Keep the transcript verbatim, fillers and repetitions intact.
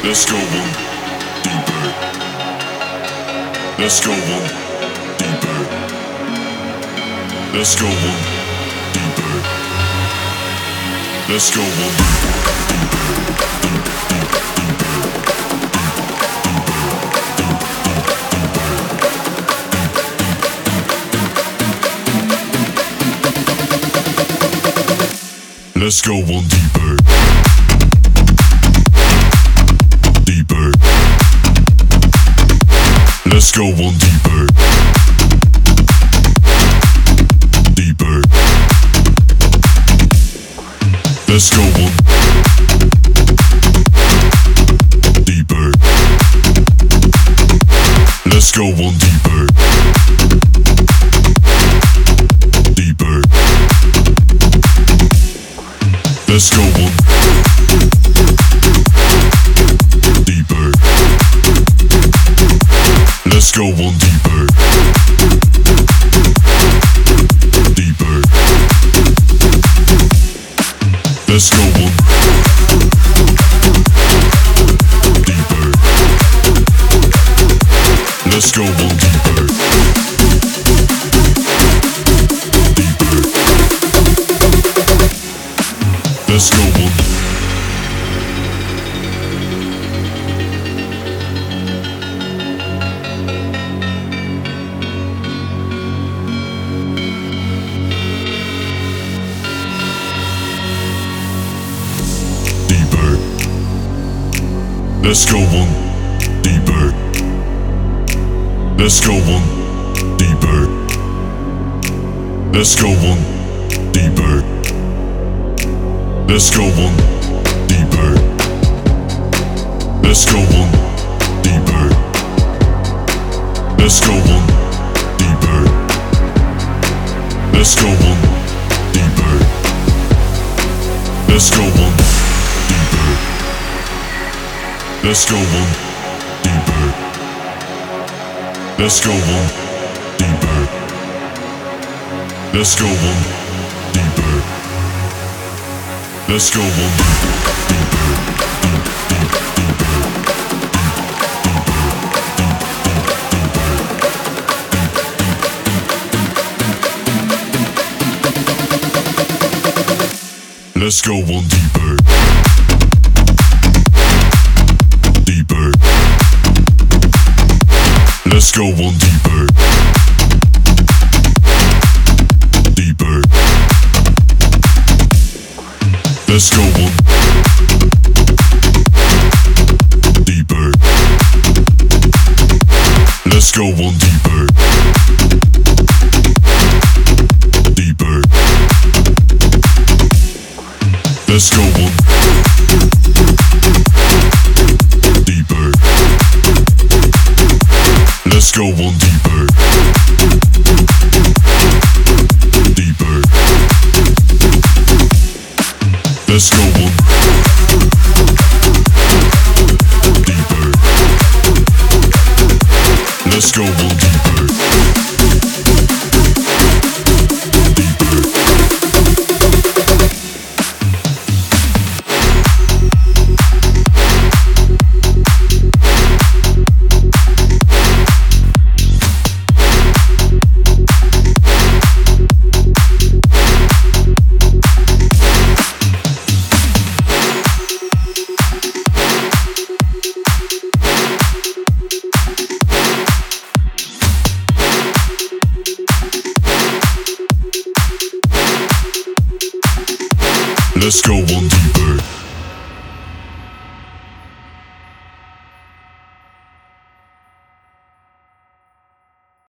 Let's go one deeper. Let's go one deeper. Let's go one deeper. Let's go one Let's go one deeper. Deeper. Let's go one deeper. Deeper. Let's go one deeper. Let's go one deeper. Deeper. Let's go one deeper. Let's go one deeper. Deeper. Let's go one deeper. Let's go one deeper. Deeper. Let's go one. Deeper. Let's go one deeper. Let's go one deeper. Let's go one deeper. Let's go one deeper. Let's go one deeper. Let's go one deeper. Let's go one deeper. Let's go one deeper. Let's go one deeper. Let's go one deeper. Let's go one deeper. Let's go one deeper. Let's go one deeper. Deeper. Let's go one deeper. Deeper. Let's go one deeper. Let's go one deeper. Deeper. Let's go one deeper. Let's go one deeper. Deeper. Let's go one deeper. Let's go one deeper. Deeper. Let's go one deeper.